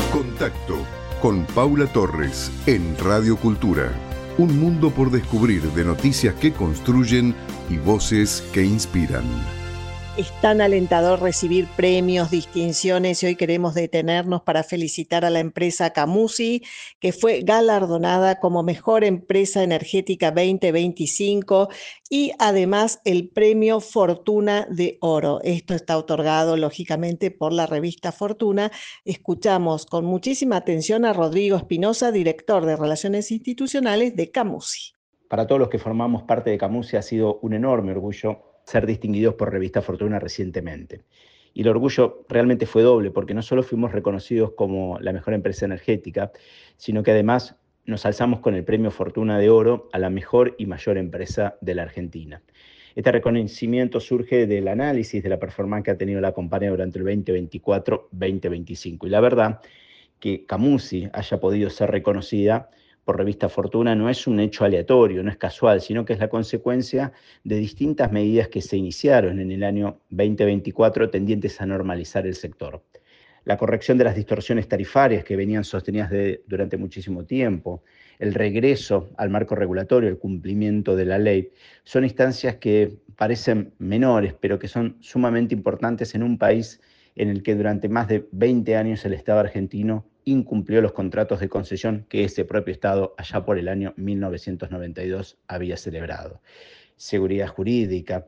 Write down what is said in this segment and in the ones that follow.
Contacto con Paula Torres en Radio Cultura. Un mundo por descubrir de noticias que construyen y voces que inspiran. Es tan alentador recibir premios, distinciones, y hoy queremos detenernos para felicitar a la empresa Camusi, que fue galardonada como Mejor Empresa Energética 2025 y además el premio Fortuna de Oro. Esto está otorgado lógicamente por la revista Fortuna. Escuchamos con muchísima atención a Rodrigo Espinosa, director de Relaciones Institucionales de Camusi. Para todos los que formamos parte de Camusi ha sido un enorme orgullo ser distinguidos por Revista Fortuna recientemente. Y el orgullo realmente fue doble, porque no solo fuimos reconocidos como la mejor empresa energética, sino que además nos alzamos con el premio Fortuna de Oro a la mejor y mayor empresa de la Argentina. Este reconocimiento surge del análisis de la performance que ha tenido la compañía durante el 2024-2025. Y la verdad que Camusi haya podido ser reconocida por Revista Fortuna no es un hecho aleatorio, no es casual, sino que es la consecuencia de distintas medidas que se iniciaron en el año 2024 tendientes a normalizar el sector. La corrección de las distorsiones tarifarias que venían sostenidas durante muchísimo tiempo, el regreso al marco regulatorio, el cumplimiento de la ley, son instancias que parecen menores, pero que son sumamente importantes en un país en el que durante más de 20 años el Estado argentino incumplió los contratos de concesión que ese propio Estado allá por el año 1992 había celebrado. Seguridad jurídica,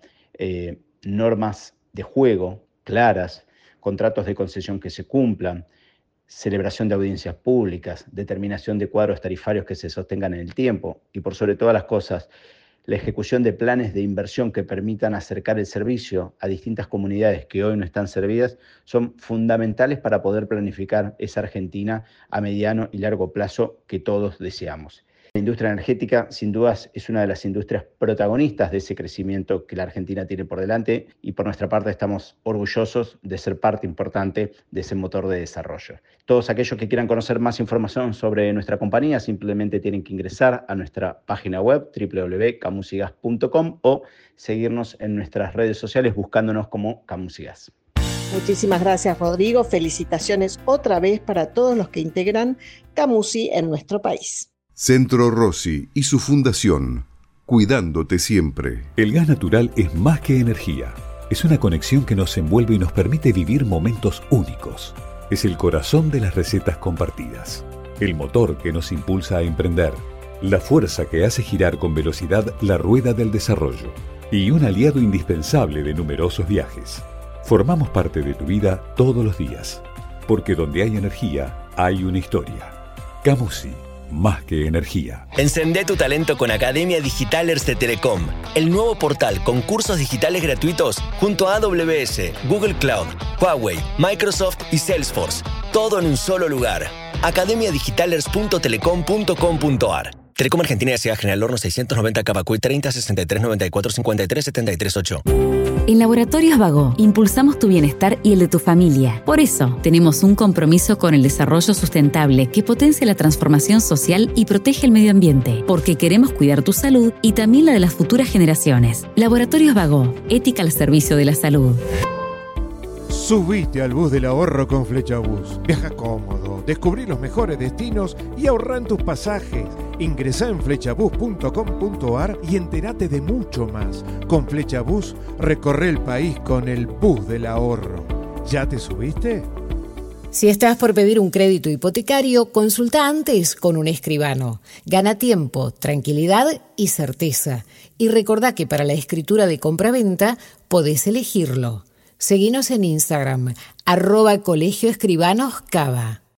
normas de juego claras, contratos de concesión que se cumplan, celebración de audiencias públicas, determinación de cuadros tarifarios que se sostengan en el tiempo y por sobre todas las cosas, la ejecución de planes de inversión que permitan acercar el servicio a distintas comunidades que hoy no están servidas son fundamentales para poder planificar esa Argentina a mediano y largo plazo que todos deseamos. La industria energética, sin dudas, es una de las industrias protagonistas de ese crecimiento que la Argentina tiene por delante y por nuestra parte estamos orgullosos de ser parte importante de ese motor de desarrollo. Todos aquellos que quieran conocer más información sobre nuestra compañía simplemente tienen que ingresar a nuestra página web www.camusigas.com o seguirnos en nuestras redes sociales buscándonos como Camusigas. Muchísimas gracias, Rodrigo. Felicitaciones otra vez para todos los que integran Camusi en nuestro país. Centro Rossi y su fundación, cuidándote siempre. El gas natural es más que energía. Es una conexión que nos envuelve y nos permite vivir momentos únicos. Es el corazón de las recetas compartidas. El motor que nos impulsa a emprender. La fuerza que hace girar con velocidad la rueda del desarrollo. Y un aliado indispensable de numerosos viajes. Formamos parte de tu vida todos los días. Porque donde hay energía, hay una historia. Camusi. Más que energía. Encendé tu talento con Academia Digitalers de Telecom, el nuevo portal con cursos digitales gratuitos junto a AWS, Google Cloud, Huawei, Microsoft y Salesforce. Todo en un solo lugar. academiadigitalers.telecom.com.ar. Telecom Argentina S.A. General Horno 690 Cavacuy 30 63 94 53 73 8. En Laboratorios Bagó impulsamos tu bienestar y el de tu familia. Por eso, tenemos un compromiso con el desarrollo sustentable que potencia la transformación social y protege el medio ambiente, porque queremos cuidar tu salud y también la de las futuras generaciones. Laboratorios Bagó, ética al servicio de la salud. Subite al bus del ahorro con Flechabús. Viaja cómodo, descubrí los mejores destinos y ahorra en tus pasajes. Ingresá en flechabús.com.ar y entérate de mucho más. Con Flechabús recorre el país con el bus del ahorro. ¿Ya te subiste? Si estás por pedir un crédito hipotecario, consulta antes con un escribano. Gana tiempo, tranquilidad y certeza. Y recordá que para la escritura de compraventa podés elegirlo. Seguinos en Instagram, @colegioescribanoscava.